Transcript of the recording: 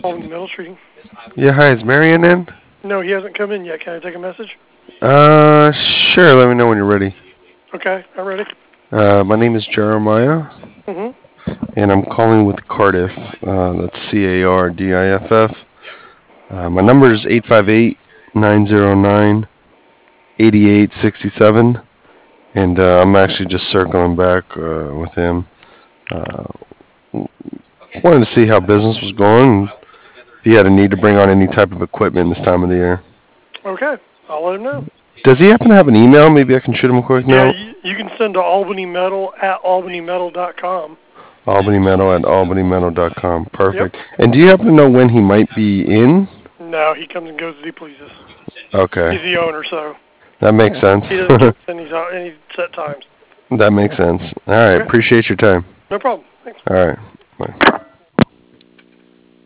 Albany Metal Treating. Yeah, hi, is Marion in? No, he hasn't come in yet. Can I take a message? Sure, let me know when you're ready. Okay, I'm ready. My name is Jeremiah, Mm-hmm. and I'm calling with Cardiff. That's Cardiff. My number is 858-909-8867, and I'm actually just circling back with him. Uh, Wanted to see how business was going, and if he had a need to bring on any type of equipment this time of the year. Okay, I'll let him know. Does he happen to have an email? Maybe I can shoot him a quick Yeah, note. you can send to albanymetal@albanymetal.com. albanymetal@albanymetal.com. Yep. Perfect. And do you happen to know when he might be in? No, he comes and goes as he pleases. Okay, He's the owner, so that makes he sense. doesn't give us any set times. That makes sense. All right, Okay, appreciate your time. no problem. Thanks. All right, bye.